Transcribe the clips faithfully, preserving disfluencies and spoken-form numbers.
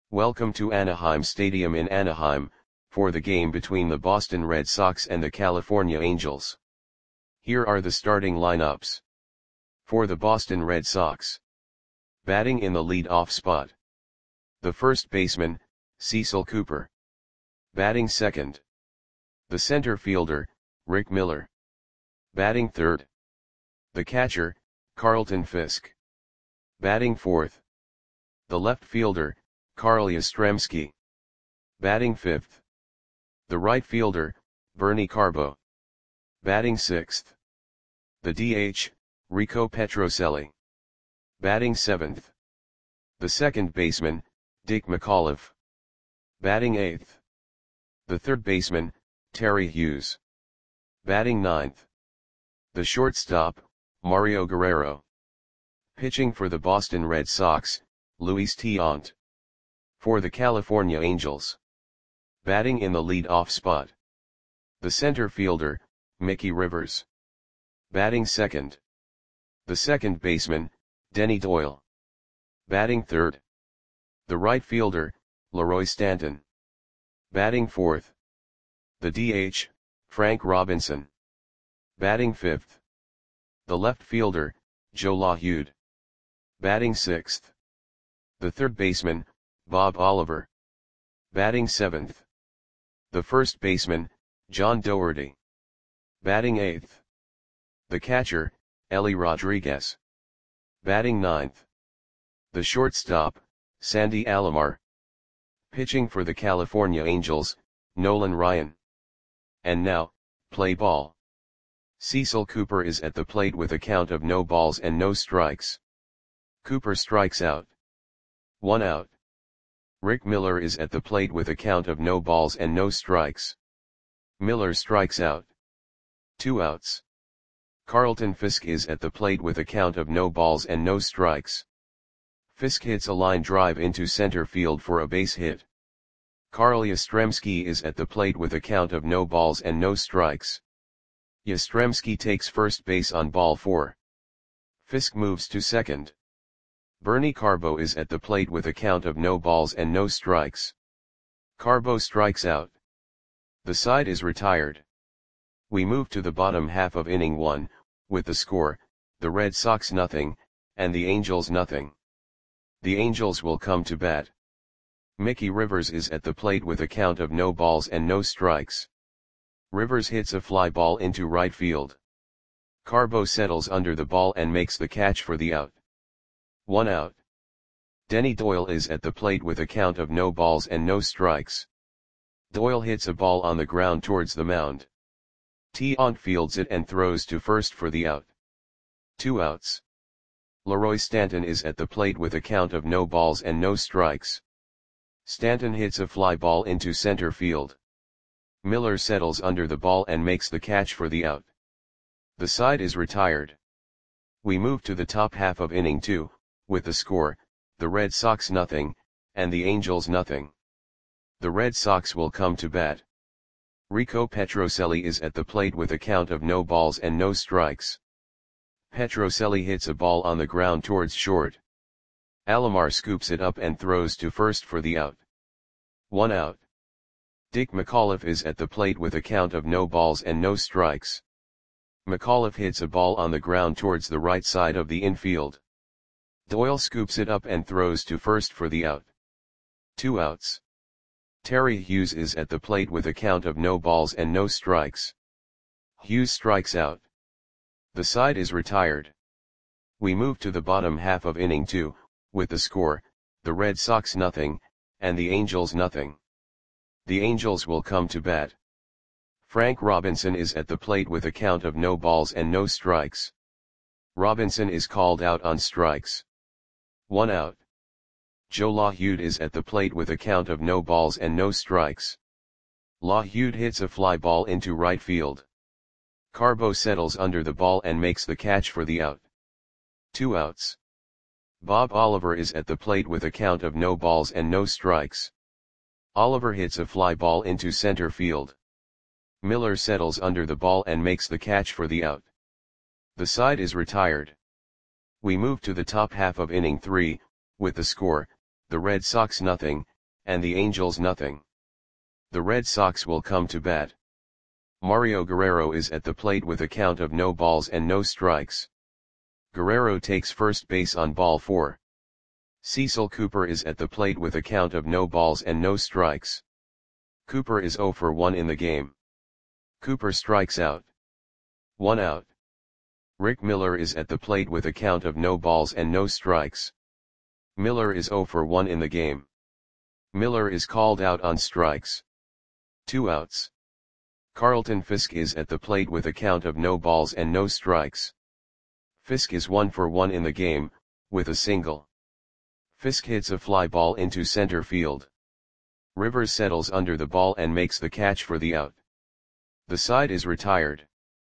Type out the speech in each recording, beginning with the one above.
Welcome to Anaheim Stadium in Anaheim, for the game between the Boston Red Sox and the California Angels. Here are the starting lineups. For the Boston Red Sox. Batting in the lead-off spot. The first baseman, Cecil Cooper. Batting second. The center fielder, Rick Miller. Batting third. The catcher, Carlton Fisk. Batting fourth. The left fielder, Carl Yastrzemski. Batting fifth. The right fielder, Bernie Carbo. Batting sixth. The D H, Rico Petrocelli. Batting seventh. The second baseman, Dick McAuliffe. Batting eighth. The third baseman, Terry Hughes. Batting ninth. The shortstop, Mario Guerrero. Pitching for the Boston Red Sox, Luis Tiant. For the California Angels. Batting in the lead-off spot. The center fielder, Mickey Rivers. Batting second. The second baseman, Denny Doyle. Batting third. The right fielder, Leroy Stanton. Batting fourth. The D H, Frank Robinson. Batting fifth. The left fielder, Joe LaHude. Batting sixth. The third baseman, Bob Oliver. Batting seventh. The first baseman, John Doherty. Batting eighth. The catcher, Ellie Rodriguez. Batting ninth. The shortstop, Sandy Alomar. Pitching for the California Angels, Nolan Ryan. And now, play ball. Cecil Cooper is at the plate with a count of no balls and no strikes. Cooper strikes out. One out. Rick Miller is at the plate with a count of no balls and no strikes. Miller strikes out. Two outs. Carlton Fisk is at the plate with a count of no balls and no strikes. Fisk hits a line drive into center field for a base hit. Carl Yastrzemski is at the plate with a count of no balls and no strikes. Yastrzemski takes first base on ball four. Fisk moves to second. Bernie Carbo is at the plate with a count of no balls and no strikes. Carbo strikes out. The side is retired. We move to the bottom half of inning one, with the score, the Red Sox nothing, and the Angels nothing. The Angels will come to bat. Mickey Rivers is at the plate with a count of no balls and no strikes. Rivers hits a fly ball into right field. Carbo settles under the ball and makes the catch for the out. One out. Denny Doyle is at the plate with a count of no balls and no strikes. Doyle hits a ball on the ground towards the mound. Tiant fields it and throws to first for the out. Two outs. Leroy Stanton is at the plate with a count of no balls and no strikes. Stanton hits a fly ball into center field. Miller settles under the ball and makes the catch for the out. The side is retired. We move to the top half of inning two, with the score, the Red Sox nothing, and the Angels nothing. The Red Sox will come to bat. Rico Petrocelli is at the plate with a count of no balls and no strikes. Petrocelli hits a ball on the ground towards short. Alomar scoops it up and throws to first for the out. One out. Dick McAuliffe is at the plate with a count of no balls and no strikes. McAuliffe hits a ball on the ground towards the right side of the infield. Doyle scoops it up and throws to first for the out. Two outs. Terry Hughes is at the plate with a count of no balls and no strikes. Hughes strikes out. The side is retired. We move to the bottom half of inning two, with the score, the Red Sox nothing, and the Angels nothing. The Angels will come to bat. Frank Robinson is at the plate with a count of no balls and no strikes. Robinson is called out on strikes. One out. Joe LaHude is at the plate with a count of no balls and no strikes. LaHude hits a fly ball into right field. Carbo settles under the ball and makes the catch for the out. Two outs. Bob Oliver is at the plate with a count of no balls and no strikes. Oliver hits a fly ball into center field. Miller settles under the ball and makes the catch for the out. The side is retired. We move to the top half of inning three, with the score, the Red Sox nothing, and the Angels nothing. The Red Sox will come to bat. Mario Guerrero is at the plate with a count of no balls and no strikes. Guerrero takes first base on ball four. Cecil Cooper is at the plate with a count of no balls and no strikes. Cooper is zero for one in the game. Cooper strikes out. One out. Rick Miller is at the plate with a count of no balls and no strikes. Miller is zero for one in the game. Miller is called out on strikes. Two outs. Carlton Fisk is at the plate with a count of no balls and no strikes. Fisk is one for one in the game, with a single. Fisk hits a fly ball into center field. Rivers settles under the ball and makes the catch for the out. The side is retired.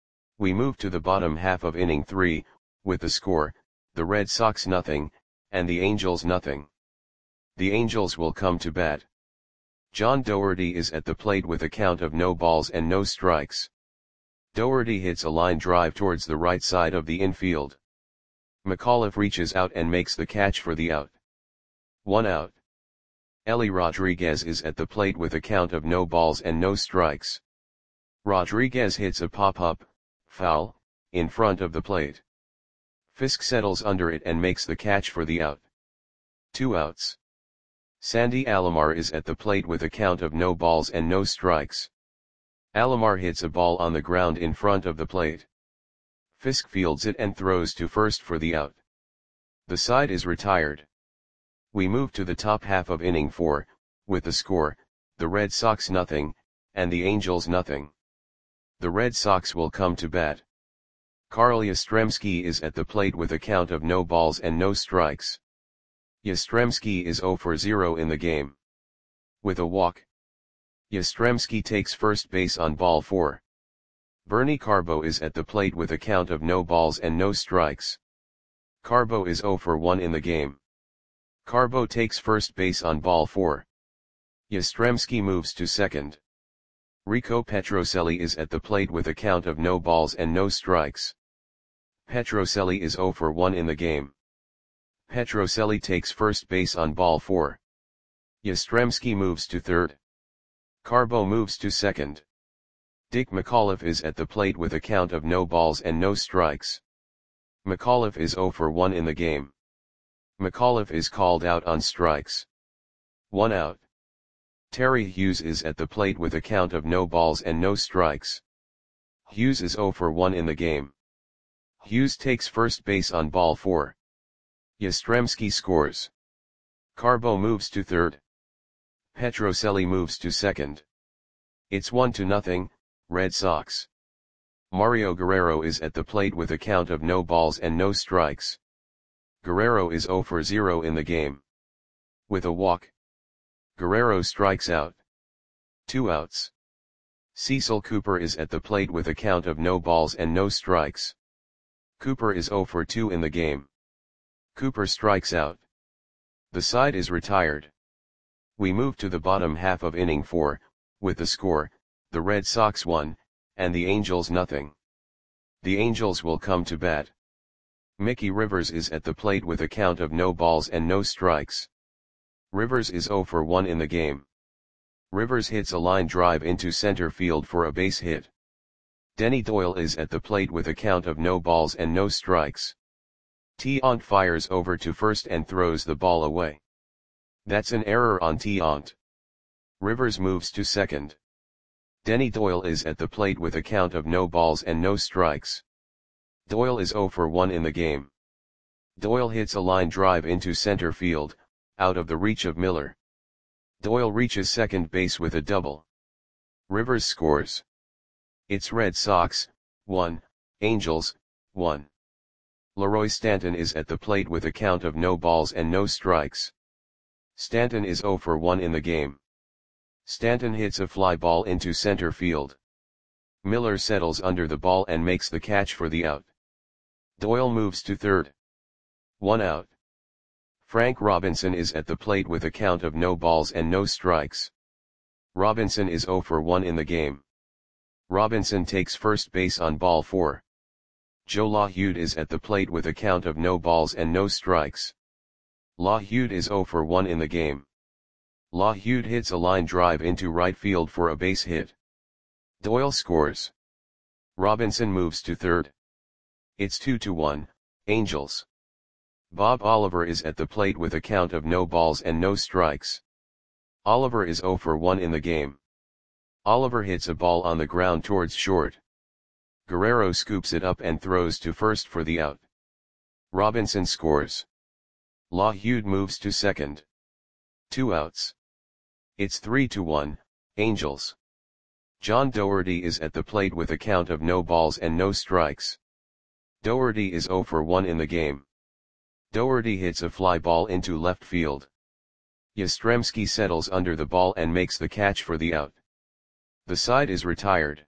We move to the bottom half of inning three, with the score, the Red Sox nothing, and the Angels nothing. The Angels will come to bat. John Doherty is at the plate with a count of no balls and no strikes. Doherty hits a line drive towards the right side of the infield. McAuliffe reaches out and makes the catch for the out. One out. Ellie Rodriguez is at the plate with a count of no balls and no strikes. Rodriguez hits a pop-up, foul, in front of the plate. Fisk settles under it and makes the catch for the out. Two outs. Sandy Alomar is at the plate with a count of no balls and no strikes. Alomar hits a ball on the ground in front of the plate. Fisk fields it and throws to first for the out. The side is retired. We move to the top half of inning four, with the score, the Red Sox nothing, and the Angels nothing. The Red Sox will come to bat. Carl Yastrzemski is at the plate with a count of no balls and no strikes. Yastrzemski is zero for zero in the game. With a walk. Yastrzemski takes first base on ball four. Bernie Carbo is at the plate with a count of no balls and no strikes. Carbo is zero for one in the game. Carbo takes first base on ball four. Yastrzemski moves to second. Rico Petrocelli is at the plate with a count of no balls and no strikes. Petrocelli is zero for one in the game. Petrocelli takes first base on ball four. Yastrzemski moves to third. Carbo moves to second. Dick McAuliffe is at the plate with a count of no balls and no strikes. McAuliffe is zero for one in the game. McAuliffe is called out on strikes. One out. Terry Hughes is at the plate with a count of no balls and no strikes. Hughes is zero for one in the game. Hughes takes first base on ball four. Yastrzemski scores. Carbo moves to third. Petrocelli moves to second. It's one to nothing, Red Sox. Mario Guerrero is at the plate with a count of no balls and no strikes. Guerrero is zero for zero in the game. With a walk. Guerrero strikes out. Two outs. Cecil Cooper is at the plate with a count of no balls and no strikes. Cooper is zero for two in the game. Cooper strikes out. The side is retired. We move to the bottom half of inning four, with the score, the Red Sox one, and the Angels nothing. The Angels will come to bat. Mickey Rivers is at the plate with a count of no balls and no strikes. Rivers is zero for one in the game. Rivers hits a line drive into center field for a base hit. Denny Doyle is at the plate with a count of no balls and no strikes. Tiant fires over to first and throws the ball away. That's an error on Tiant. Rivers moves to second. Denny Doyle is at the plate with a count of no balls and no strikes. Doyle is zero for one in the game. Doyle hits a line drive into center field, out of the reach of Miller. Doyle reaches second base with a double. Rivers scores. It's Red Sox, one, Angels, one. Leroy Stanton is at the plate with a count of no balls and no strikes. Stanton is zero for one in the game. Stanton hits a fly ball into center field. Miller settles under the ball and makes the catch for the out. Doyle moves to third. One out. Frank Robinson is at the plate with a count of no balls and no strikes. Robinson is zero for one in the game. Robinson takes first base on ball four. Joe LaHude is at the plate with a count of no balls and no strikes. LaHude is zero for one in the game. LaHude hits a line drive into right field for a base hit. Doyle scores. Robinson moves to third. It's two to one, Angels. Bob Oliver is at the plate with a count of no balls and no strikes. Oliver is zero for one in the game. Oliver hits a ball on the ground towards short. Guerrero scoops it up and throws to first for the out. Robinson scores. LaHude moves to second. Two outs. It's three to one, Angels. John Doherty is at the plate with a count of no balls and no strikes. Doherty is zero for one in the game. Doherty hits a fly ball into left field. Yastrzemski settles under the ball and makes the catch for the out. The side is retired.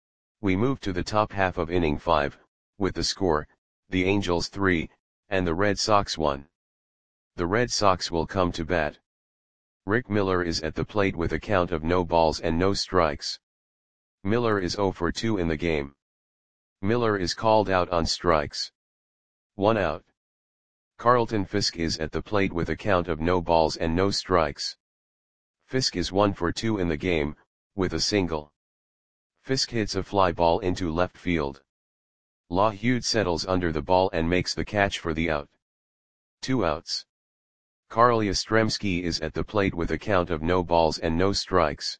We move to the top half of inning five, with the score, the Angels three, and the Red Sox one. The Red Sox will come to bat. Rick Miller is at the plate with a count of no balls and no strikes. Miller is zero for two in the game. Miller is called out on strikes. One out. Carlton Fisk is at the plate with a count of no balls and no strikes. Fisk is one for two in the game, with a single. Fisk hits a fly ball into left field. LaHude settles under the ball and makes the catch for the out. Two outs. Carl Yastrzemski is at the plate with a count of no balls and no strikes.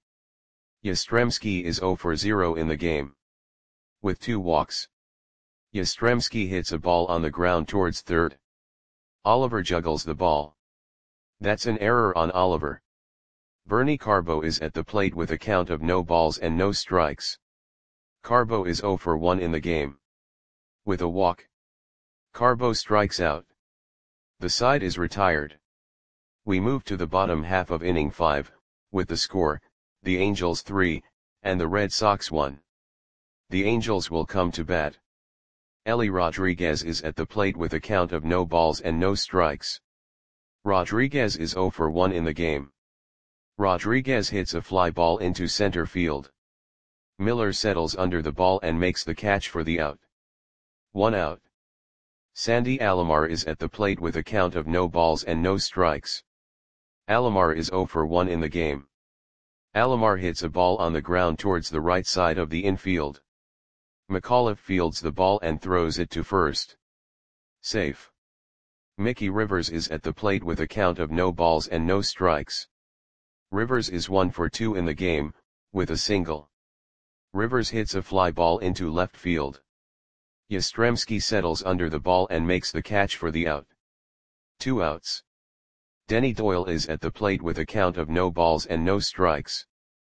Yastrzemski is zero for zero in the game. With two walks. Yastrzemski hits a ball on the ground towards third. Oliver juggles the ball. That's an error on Oliver. Bernie Carbo is at the plate with a count of no balls and no strikes. Carbo is zero for one in the game. With a walk. Carbo strikes out. The side is retired. We move to the bottom half of inning five, with the score, the Angels three, and the Red Sox one. The Angels will come to bat. Ellie Rodriguez is at the plate with a count of no balls and no strikes. Rodriguez is zero for one in the game. Rodriguez hits a fly ball into center field. Miller settles under the ball and makes the catch for the out. One out. Sandy Alomar is at the plate with a count of no balls and no strikes. Alomar is zero for one in the game. Alomar hits a ball on the ground towards the right side of the infield. McAuliffe fields the ball and throws it to first. Safe. Mickey Rivers is at the plate with a count of no balls and no strikes. Rivers is one for two in the game, with a single. Rivers hits a fly ball into left field. Yastrzemski settles under the ball and makes the catch for the out. Two outs. Denny Doyle is at the plate with a count of no balls and no strikes.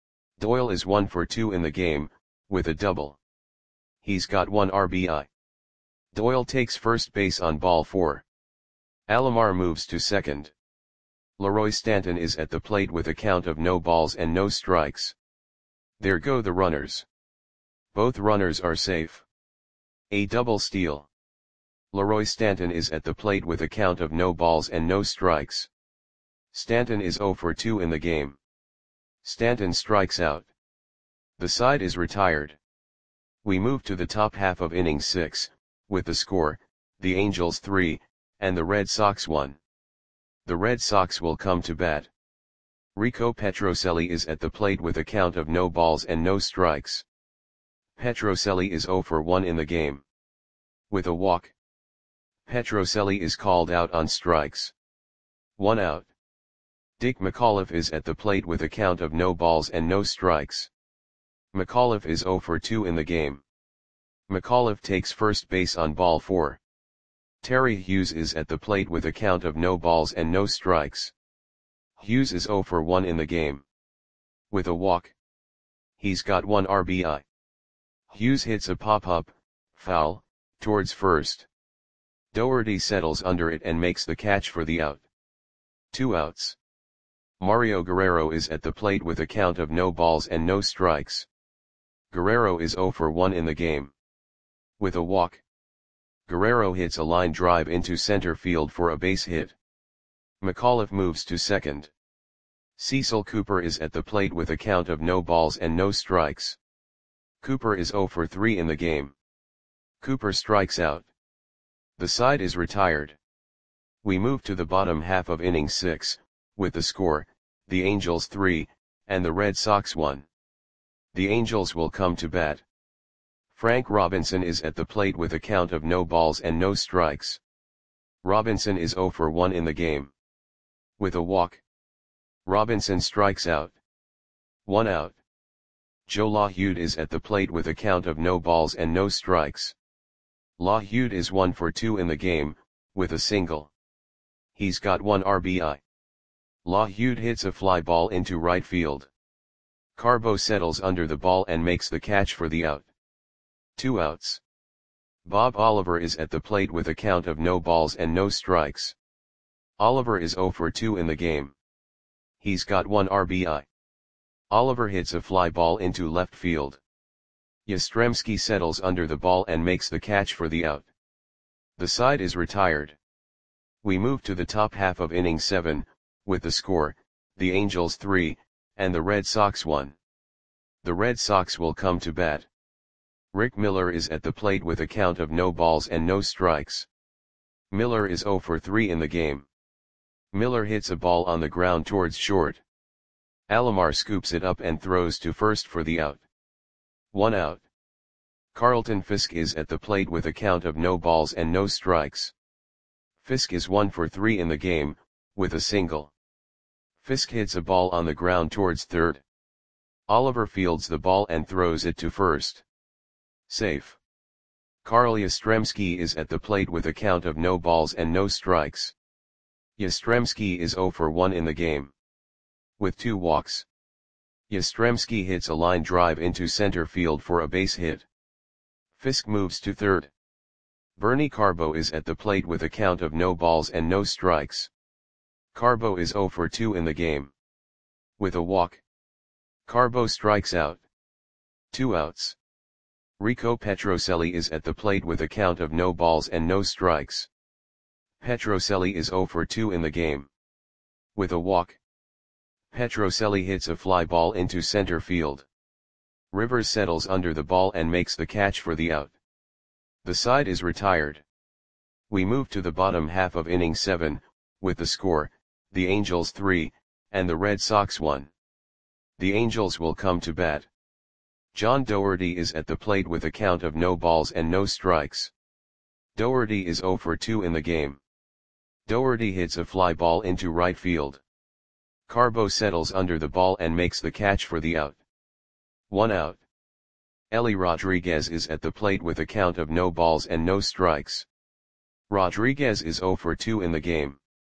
Doyle is one for two in the game, with a double. He's got one R B I. Doyle takes first base on ball four. Alomar moves to second. Leroy Stanton is at the plate with a count of no balls and no strikes. There go the runners. Both runners are safe. A double steal. Leroy Stanton is at the plate with a count of no balls and no strikes. Stanton is zero for two in the game. Stanton strikes out. The side is retired. We move to the top half of inning six, with the score, the Angels three, and the Red Sox one. The Red Sox will come to bat. Rico Petrocelli is at the plate with a count of no balls and no strikes. Petrocelli is zero for one in the game. With a walk. Petrocelli is called out on strikes. One out. Dick McAuliffe is at the plate with a count of no balls and no strikes. McAuliffe is zero for two in the game. McAuliffe takes first base on ball four. Terry Hughes is at the plate with a count of no balls and no strikes. Hughes is zero for one in the game. With a walk. He's got one R B I. Hughes hits a pop-up, foul, towards first. Doherty settles under it and makes the catch for the out. Two outs. Mario Guerrero is at the plate with a count of no balls and no strikes. Guerrero is zero for one in the game. With a walk. Guerrero hits a line drive into center field for a base hit. McAuliffe moves to second. Cecil Cooper is at the plate with a count of no balls and no strikes. Cooper is zero for three in the game. Cooper strikes out. The side is retired. We move to the bottom half of inning six, with the score, the Angels three, and the Red Sox one. The Angels will come to bat. Frank Robinson is at the plate with a count of no balls and no strikes. Robinson is zero for one in the game. With a walk, Robinson strikes out. One out. Joe LaHude is at the plate with a count of no balls and no strikes. LaHude is one for two in the game, with a single. He's got one R B I. LaHude hits a fly ball into right field. Carbo settles under the ball and makes the catch for the out. Two outs. Bob Oliver is at the plate with a count of no balls and no strikes. Oliver is zero for two in the game. He's got one R B I. Oliver hits a fly ball into left field. Yastrzemski settles under the ball and makes the catch for the out. The side is retired. We move to the top half of inning seven, with the score, the Angels three, and the Red Sox one. The Red Sox will come to bat. Rick Miller is at the plate with a count of no balls and no strikes. Miller is zero for three in the game. Miller hits a ball on the ground towards short. Alomar scoops it up and throws to first for the out. One out. Carlton Fisk is at the plate with a count of no balls and no strikes. Fisk is one for three in the game, with a single. Fisk hits a ball on the ground towards third. Oliver fields the ball and throws it to first. Safe. Carl Yastrzemski is at the plate with a count of no balls and no strikes. Yastrzemski is zero for one in the game. With two walks, Yastrzemski hits a line drive into center field for a base hit. Fisk moves to third. Bernie Carbo is at the plate with a count of no balls and no strikes. Carbo is zero for two in the game. With a walk, Carbo strikes out. Two outs. Rico Petrocelli is at the plate with a count of no balls and no strikes. Petrocelli is zero for two in the game. With a walk, Petrocelli hits a fly ball into center field. Rivers settles under the ball and makes the catch for the out. The side is retired. We move to the bottom half of inning seven, with the score, the Angels three, and the Red Sox one. The Angels will come to bat. John Doherty is at the plate with a count of no balls and no strikes. Doherty is zero for two in the game. Doherty hits a fly ball into right field. Carbo settles under the ball and makes the catch for the out. One out. Ellie Rodriguez is at the plate with a count of no balls and no strikes. Rodriguez is zero for two in the game.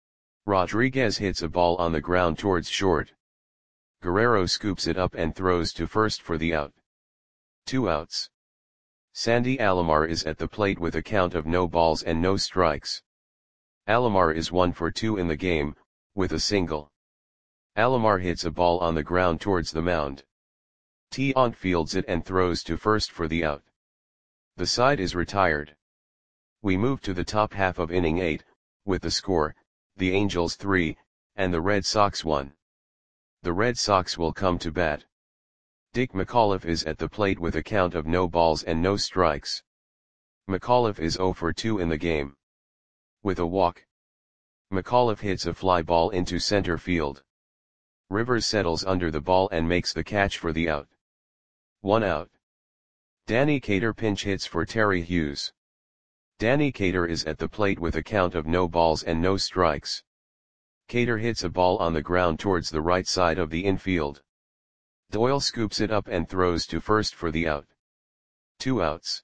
Rodriguez hits a ball on the ground towards short. Guerrero scoops it up and throws to first for the out. Two outs. Sandy Alomar is at the plate with a count of no balls and no strikes. Alomar is one for two in the game, with a single. Alomar hits a ball on the ground towards the mound. Tiant fields it and throws to first for the out. The side is retired. We move to the top half of inning eight, with the score, the Angels three, and the Red Sox one. The Red Sox will come to bat. Dick McAuliffe is at the plate with a count of no balls and no strikes. McAuliffe is zero for two in the game. With a walk, McAuliffe hits a fly ball into center field. Rivers settles under the ball and makes the catch for the out. One out. Danny Cater pinch hits for Terry Hughes. Danny Cater is at the plate with a count of no balls and no strikes. Cater hits a ball on the ground towards the right side of the infield. Doyle scoops it up and throws to first for the out. Two outs.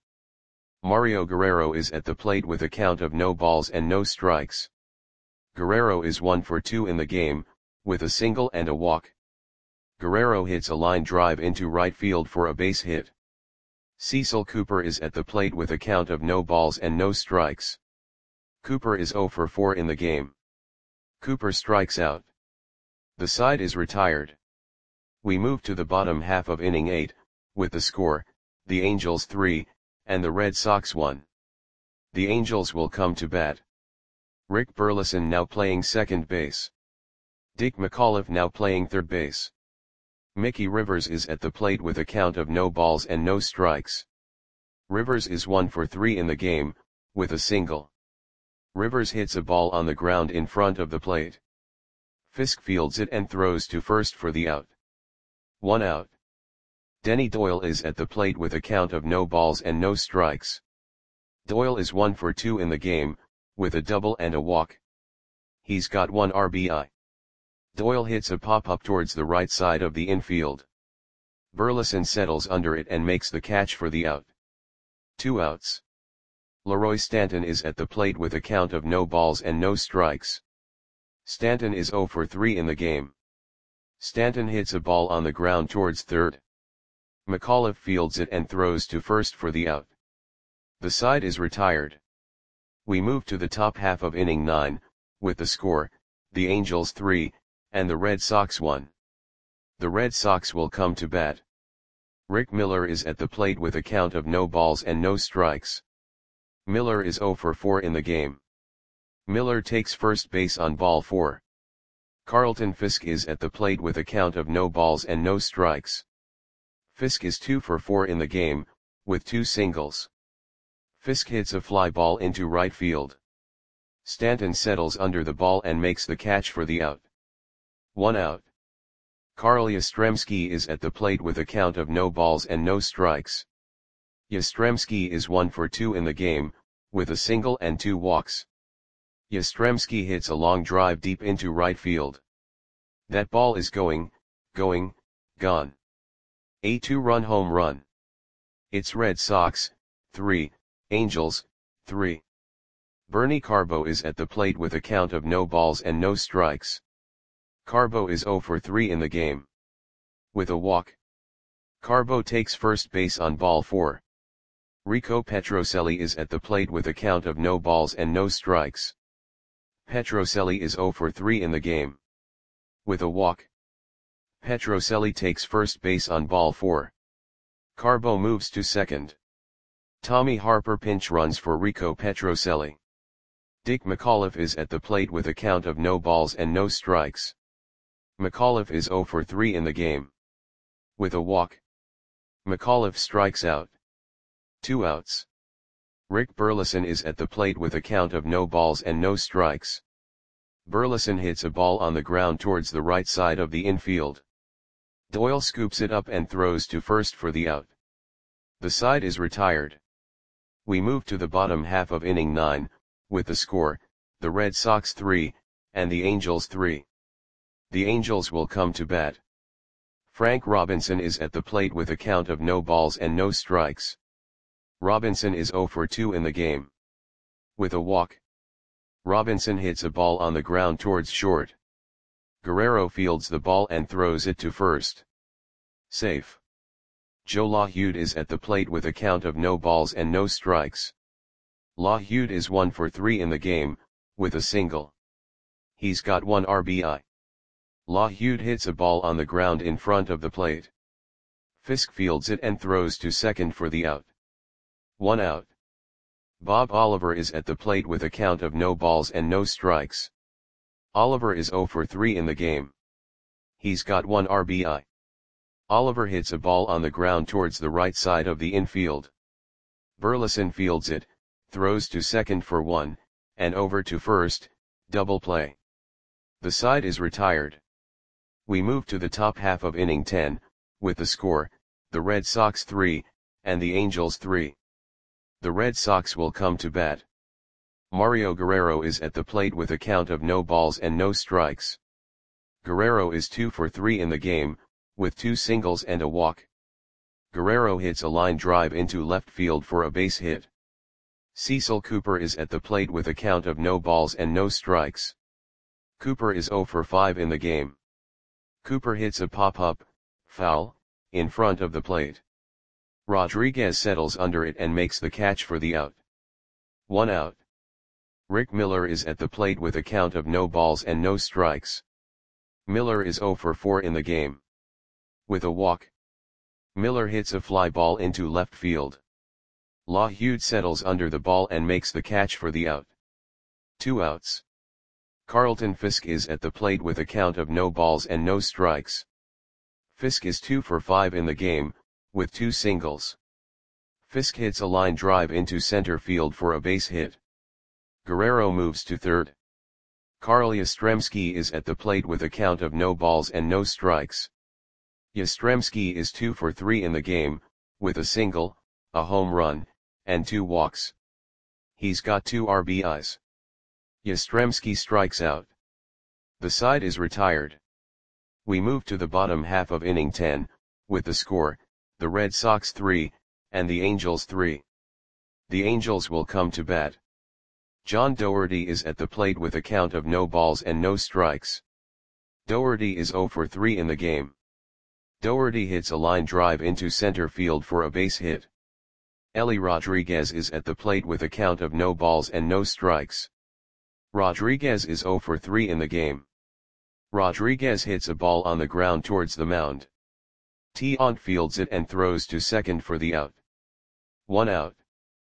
Mario Guerrero is at the plate with a count of no balls and no strikes. Guerrero is one for two in the game, with a single and a walk. Guerrero hits a line drive into right field for a base hit. Cecil Cooper is at the plate with a count of no balls and no strikes. Cooper is zero for four in the game. Cooper strikes out. The side is retired. We move to the bottom half of inning eight, with the score, the Angels three, and the Red Sox one. The Angels will come to bat. Rick Burleson now playing second base. Dick McAuliffe now playing third base. Mickey Rivers is at the plate with a count of no balls and no strikes. Rivers is one for three in the game, with a single. Rivers hits a ball on the ground in front of the plate. Fisk fields it and throws to first for the out. One out. Denny Doyle is at the plate with a count of no balls and no strikes. Doyle is one for two in the game, with a double and a walk. He's got one R B I. Doyle hits a pop-up towards the right side of the infield. Burleson settles under it and makes the catch for the out. Two outs. Leroy Stanton is at the plate with a count of no balls and no strikes. Stanton is zero for three in the game. Stanton hits a ball on the ground towards third. McAuliffe fields it and throws to first for the out. The side is retired. We move to the top half of inning nine, with the score, the Angels three, and the Red Sox one. The Red Sox will come to bat. Rick Miller is at the plate with a count of no balls and no strikes. Miller is zero for four in the game. Miller takes first base on ball four. Carlton Fisk is at the plate with a count of no balls and no strikes. Fisk is two for four in the game, with two singles. Fisk hits a fly ball into right field. Stanton settles under the ball and makes the catch for the out. One out. Carl Yastrzemski is at the plate with a count of no balls and no strikes. Yastrzemski is one for two in the game, with a single and two walks. Yastrzemski hits a long drive deep into right field. That ball is going, going, gone. A two-run home run. It's Red Sox, three, Angels, three. Bernie Carbo is at the plate with a count of no balls and no strikes. Carbo is zero for three in the game. With a walk. Carbo takes first base on ball four. Rico Petrocelli is at the plate with a count of no balls and no strikes. Petrocelli is zero for three in the game. With a walk. Petrocelli takes first base on ball four. Carbo moves to second. Tommy Harper pinch runs for Rico Petrocelli. Dick McAuliffe is at the plate with a count of no balls and no strikes. McAuliffe is zero for three in the game. With a walk. McAuliffe strikes out. Two outs. Rick Burleson is at the plate with a count of no balls and no strikes. Burleson hits a ball on the ground towards the right side of the infield. Doyle scoops it up and throws to first for the out. The side is retired. We move to the bottom half of inning nine, with the score, the Red Sox three, and the Angels three. The Angels will come to bat. Frank Robinson is at the plate with a count of no balls and no strikes. Robinson is zero for two in the game. With a walk. Robinson hits a ball on the ground towards short. Guerrero fields the ball and throws it to first. Safe. Joe LaHude is at the plate with a count of no balls and no strikes. LaHude is one for three in the game, with a single. He's got one R B I. LaHude hits a ball on the ground in front of the plate. Fisk fields it and throws to second for the out. One out. Bob Oliver is at the plate with a count of no balls and no strikes. Oliver is zero for three in the game. He's got one R B I. Oliver hits a ball on the ground towards the right side of the infield. Burleson fields it, throws to second for one, and over to first, double play. The side is retired. We move to the top half of inning ten, with the score, the Red Sox three, and the Angels three. The Red Sox will come to bat. Mario Guerrero is at the plate with a count of no balls and no strikes. Guerrero is two for three in the game, with two singles and a walk. Guerrero hits a line drive into left field for a base hit. Cecil Cooper is at the plate with a count of no balls and no strikes. Cooper is zero for five in the game. Cooper hits a pop-up, foul, in front of the plate. Rodriguez settles under it and makes the catch for the out. One out. Rick Miller is at the plate with a count of no balls and no strikes. Miller is zero for four in the game. With a walk. Miller hits a fly ball into left field. LaHude settles under the ball and makes the catch for the out. Two outs. Carlton Fisk is at the plate with a count of no balls and no strikes. Fisk is two for five in the game, with two singles. Fisk hits a line drive into center field for a base hit. Guerrero moves to third. Karl Yastrzemski is at the plate with a count of no balls and no strikes. Yastrzemski is two for three in the game, with a single, a home run, and two walks. He's got two R B Is. Yastrzemski strikes out. The side is retired. We move to the bottom half of inning ten, with the score, the Red Sox three, and the Angels three. The Angels will come to bat. John Doherty is at the plate with a count of no balls and no strikes. Doherty is zero for three in the game. Doherty hits a line drive into center field for a base hit. Ellie Rodriguez is at the plate with a count of no balls and no strikes. Rodriguez is zero for three in the game. Rodriguez hits a ball on the ground towards the mound. Tiant fields it and throws to second for the out. One out.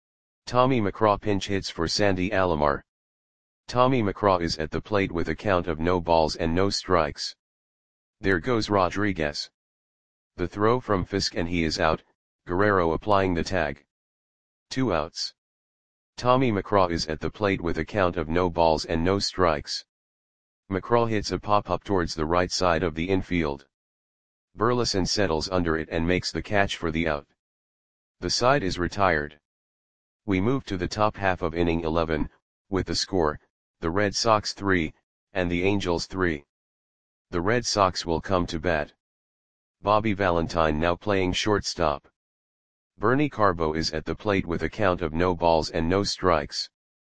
Tommy McCraw pinch hits for Sandy Alomar. Tommy McCraw is at the plate with a count of no balls and no strikes. There goes Rodriguez. The throw from Fisk and he is out, Guerrero applying the tag. Two outs. Tommy McCraw is at the plate with a count of no balls and no strikes. McCraw hits a pop-up towards the right side of the infield. Burleson settles under it and makes the catch for the out. The side is retired. We move to the top half of inning eleven, with the score, the Red Sox three, and the Angels three. The Red Sox will come to bat. Bobby Valentine now playing shortstop. Bernie Carbo is at the plate with a count of no balls and no strikes.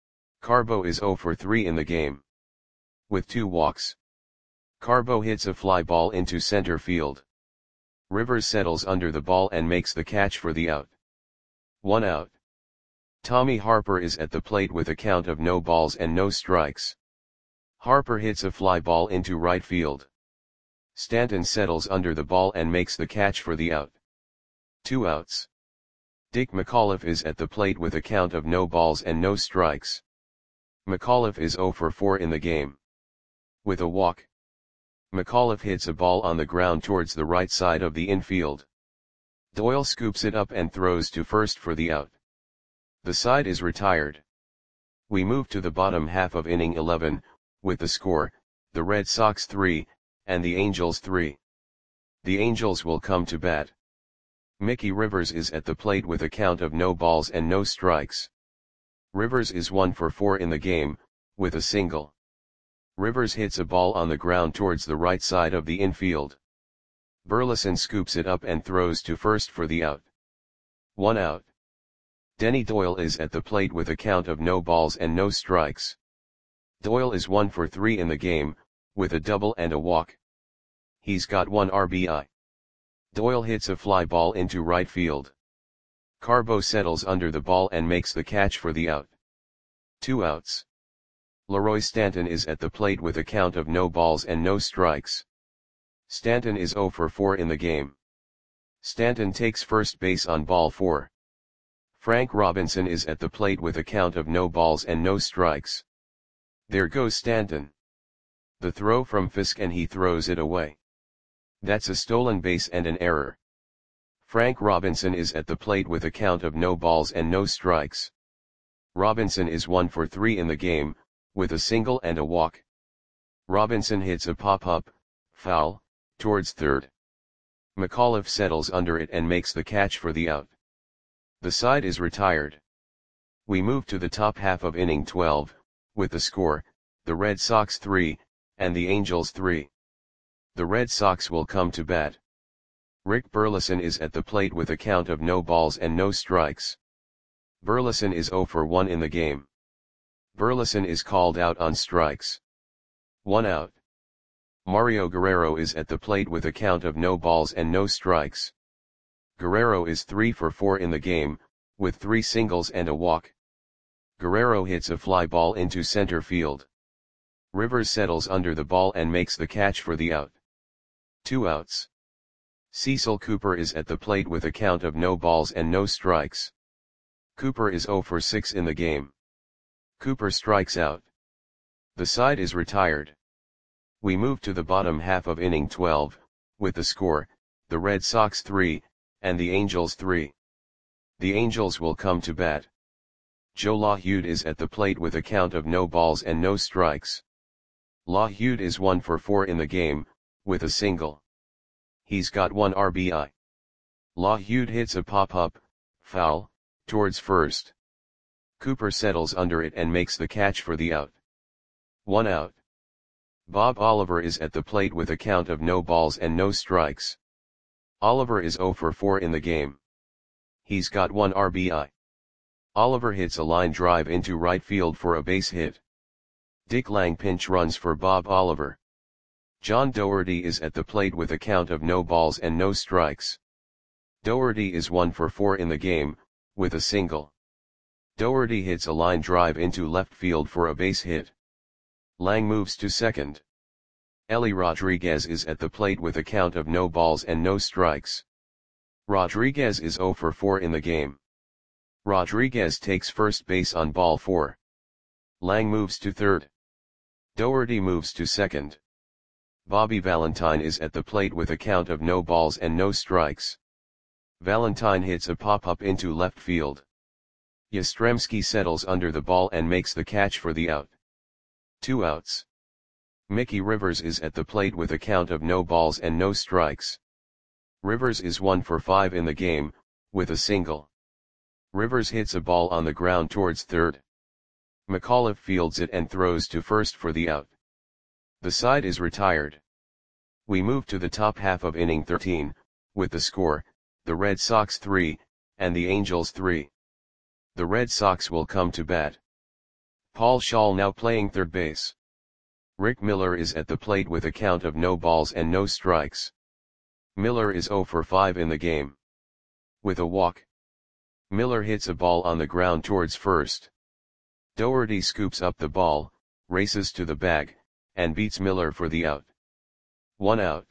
Carbo is zero for three in the game. With two walks. Carbo hits a fly ball into center field. Rivers settles under the ball and makes the catch for the out. One out. Tommy Harper is at the plate with a count of no balls and no strikes. Harper hits a fly ball into right field. Stanton settles under the ball and makes the catch for the out. Two outs. Dick McAuliffe is at the plate with a count of no balls and no strikes. McAuliffe is zero for four in the game. With a walk. McAuliffe hits a ball on the ground towards the right side of the infield. Doyle scoops it up and throws to first for the out. The side is retired. We move to the bottom half of inning eleven, with the score, the Red Sox three, and the Angels three. The Angels will come to bat. Mickey Rivers is at the plate with a count of no balls and no strikes. Rivers is one for four in the game, with a single. Rivers hits a ball on the ground towards the right side of the infield. Burleson scoops it up and throws to first for the out. One out. Denny Doyle is at the plate with a count of no balls and no strikes. Doyle is one for three in the game, with a double and a walk. He's got one R B I. Doyle hits a fly ball into right field. Carbo settles under the ball and makes the catch for the out. Two outs. Leroy Stanton is at the plate with a count of no balls and no strikes. Stanton is zero for four in the game. Stanton takes first base on ball four. Frank Robinson is at the plate with a count of no balls and no strikes. There goes Stanton. The throw from Fisk and he throws it away. That's a stolen base and an error. Frank Robinson is at the plate with a count of no balls and no strikes. Robinson is one for three in the game, with a single and a walk. Robinson hits a pop-up, foul, towards third. McAuliffe settles under it and makes the catch for the out. The side is retired. We move to the top half of inning twelve, with the score, the Red Sox three, and the Angels three. The Red Sox will come to bat. Rick Burleson is at the plate with a count of no balls and no strikes. Burleson is zero for one in the game. Burleson is called out on strikes. One out. Mario Guerrero is at the plate with a count of no balls and no strikes. Guerrero is three for four in the game, with three singles and a walk. Guerrero hits a fly ball into center field. Rivers settles under the ball and makes the catch for the out. Two outs. Cecil Cooper is at the plate with a count of no balls and no strikes. Cooper is zero for six in the game. Cooper strikes out. The side is retired. We move to the bottom half of inning twelve, with the score, the Red Sox three, and the Angels three. The Angels will come to bat. Joe LaHude is at the plate with a count of no balls and no strikes. LaHude is one for four in the game, with a single. He's got one R B I. LaHude hits a pop-up, foul, towards first. Cooper settles under it and makes the catch for the out. One out. Bob Oliver is at the plate with a count of no balls and no strikes. Oliver is zero for four in the game. He's got one R B I. Oliver hits a line drive into right field for a base hit. Dick Lang pinch runs for Bob Oliver. John Doherty is at the plate with a count of no balls and no strikes. Doherty is one for four in the game, with a single. Doherty hits a line drive into left field for a base hit. Lang moves to second. Ellie Rodriguez is at the plate with a count of no balls and no strikes. Rodriguez is zero for four in the game. Rodriguez takes first base on ball four. Lang moves to third. Doherty moves to second. Bobby Valentine is at the plate with a count of no balls and no strikes. Valentine hits a pop-up into left field. Yastrzemski settles under the ball and makes the catch for the out. Two outs. Mickey Rivers is at the plate with a count of no balls and no strikes. Rivers is one for five in the game, with a single. Rivers hits a ball on the ground towards third. McAuliffe fields it and throws to first for the out. The side is retired. We move to the top half of inning thirteen, with the score, the Red Sox three, and the Angels three. The Red Sox will come to bat. Paul Schall now playing third base. Rick Miller is at the plate with a count of no balls and no strikes. Miller is zero for five in the game. With a walk. Miller hits a ball on the ground towards first. Doherty scoops up the ball, races to the bag, and beats Miller for the out. One out.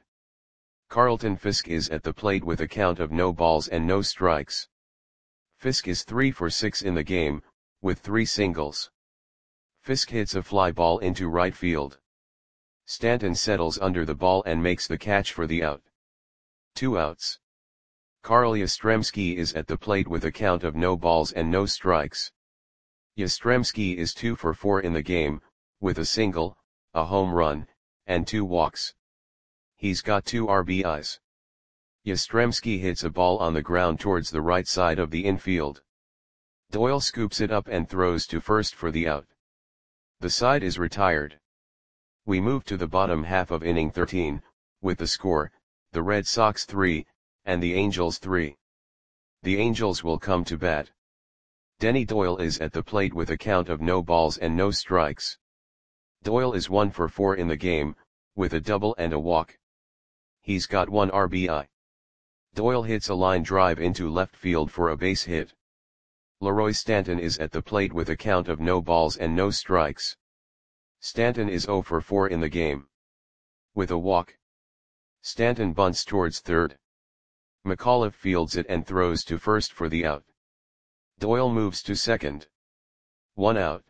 Carlton Fisk is at the plate with a count of no balls and no strikes. Fisk is three for six in the game, with three singles. Fisk hits a fly ball into right field. Stanton settles under the ball and makes the catch for the out. Two outs. Carl Yastrzemski is at the plate with a count of no balls and no strikes. Yastrzemski is two for four in the game, with a single, a home run, and two walks. He's got two R B Is. Yastrzemski hits a ball on the ground towards the right side of the infield. Doyle scoops it up and throws to first for the out. The side is retired. We move to the bottom half of inning thirteen, with the score, the Red Sox three, and the Angels three. The Angels will come to bat. Denny Doyle is at the plate with a count of no balls and no strikes. Doyle is one for four in the game, with a double and a walk. He's got one R B I. Doyle hits a line drive into left field for a base hit. Leroy Stanton is at the plate with a count of no balls and no strikes. Stanton is zero for four in the game. With a walk. Stanton bunts towards third. McAuliffe fields it and throws to first for the out. Doyle moves to second. One out.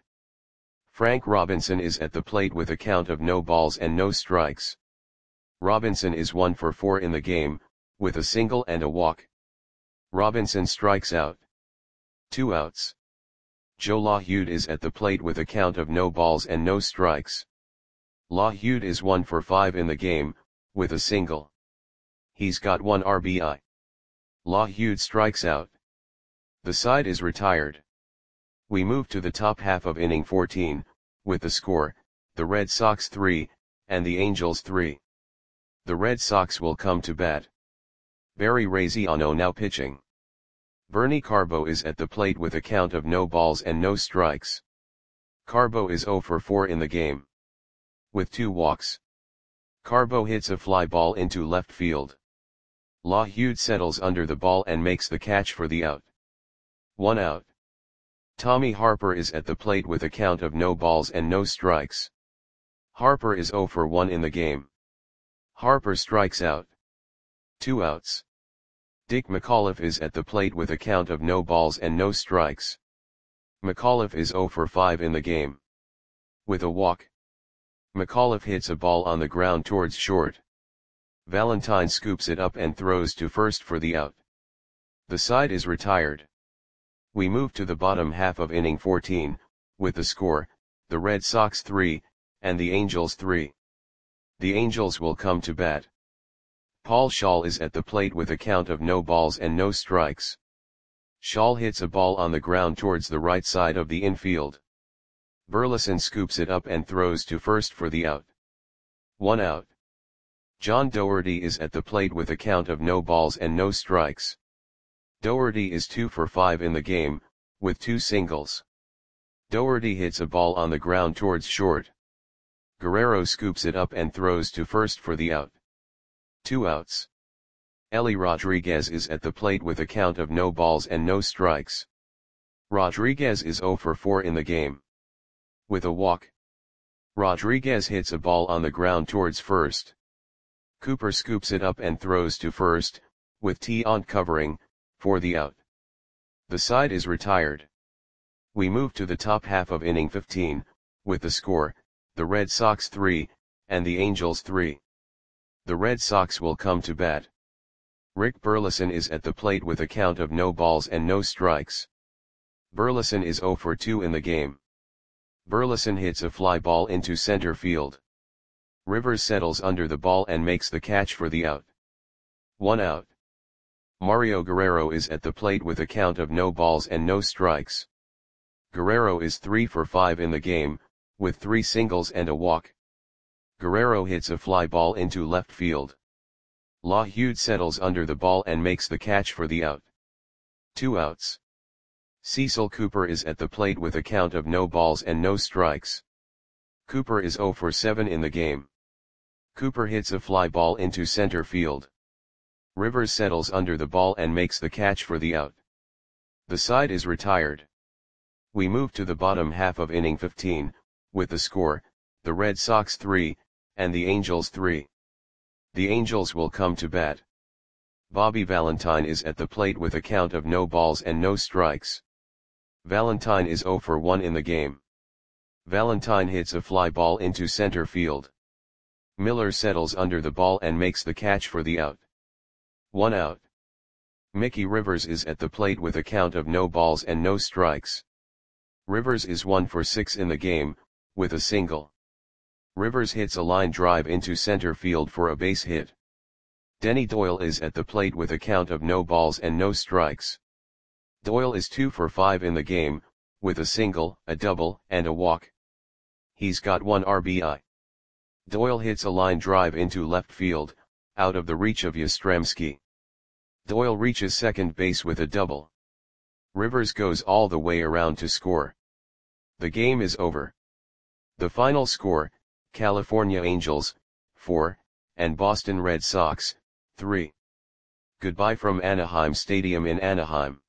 Frank Robinson is at the plate with a count of no balls and no strikes. Robinson is one for four in the game, with a single and a walk. Robinson strikes out. Two outs. Joe LaHude is at the plate with a count of no balls and no strikes. LaHude is one for five in the game, with a single. He's got one R B I. LaHude strikes out. The side is retired. We move to the top half of inning fourteen, with the score, the Red Sox three, and the Angels three. The Red Sox will come to bat. Barry Raziano now pitching. Bernie Carbo is at the plate with a count of no balls and no strikes. Carbo is zero for four in the game. With two walks. Carbo hits a fly ball into left field. LaHude settles under the ball and makes the catch for the out. One out. Tommy Harper is at the plate with a count of no balls and no strikes. Harper is zero for one in the game. Harper strikes out. Two outs. Dick McAuliffe is at the plate with a count of no balls and no strikes. McAuliffe is zero for five in the game. With a walk. McAuliffe hits a ball on the ground towards short. Valentine scoops it up and throws to first for the out. The side is retired. We move to the bottom half of inning fourteen, with the score, the Red Sox three, and the Angels three. The Angels will come to bat. Paul Schaal is at the plate with a count of no balls and no strikes. Schaal hits a ball on the ground towards the right side of the infield. Burleson scoops it up and throws to first for the out. One out. John Doherty is at the plate with a count of no balls and no strikes. Doherty is two for five in the game, with two singles. Doherty hits a ball on the ground towards short. Guerrero scoops it up and throws to first for the out. Two outs. Ellie Rodriguez is at the plate with a count of no balls and no strikes. Rodriguez is zero for four in the game. With a walk. Rodriguez hits a ball on the ground towards first. Cooper scoops it up and throws to first, with T-on covering, for the out. The side is retired. We move to the top half of inning fifteen, with the score, the Red Sox three, and the Angels three. The Red Sox will come to bat. Rick Burleson is at the plate with a count of no balls and no strikes. Burleson is zero for two in the game. Burleson hits a fly ball into center field. Rivers settles under the ball and makes the catch for the out. One out. Mario Guerrero is at the plate with a count of no balls and no strikes. Guerrero is three for five in the game, with three singles and a walk. Guerrero hits a fly ball into left field. LaHud settles under the ball and makes the catch for the out. Two outs. Cecil Cooper is at the plate with a count of no balls and no strikes. Cooper is zero for seven in the game. Cooper hits a fly ball into center field. Rivers settles under the ball and makes the catch for the out. The side is retired. We move to the bottom half of inning fifteen, with the score, the Red Sox three, and the Angels three. The Angels will come to bat. Bobby Valentine is at the plate with a count of no balls and no strikes. Valentine is zero for one in the game. Valentine hits a fly ball into center field. Miller settles under the ball and makes the catch for the out. One out. Mickey Rivers is at the plate with a count of no balls and no strikes. Rivers is one for six in the game, with a single. Rivers hits a line drive into center field for a base hit. Denny Doyle is at the plate with a count of no balls and no strikes. Doyle is two for five in the game, with a single, a double, and a walk. He's got one R B I. Doyle hits a line drive into left field, out of the reach of Yastrzemski. Doyle reaches second base with a double. Rivers goes all the way around to score. The game is over. The final score, California Angels, four, and Boston Red Sox, three. Goodbye from Anaheim Stadium in Anaheim.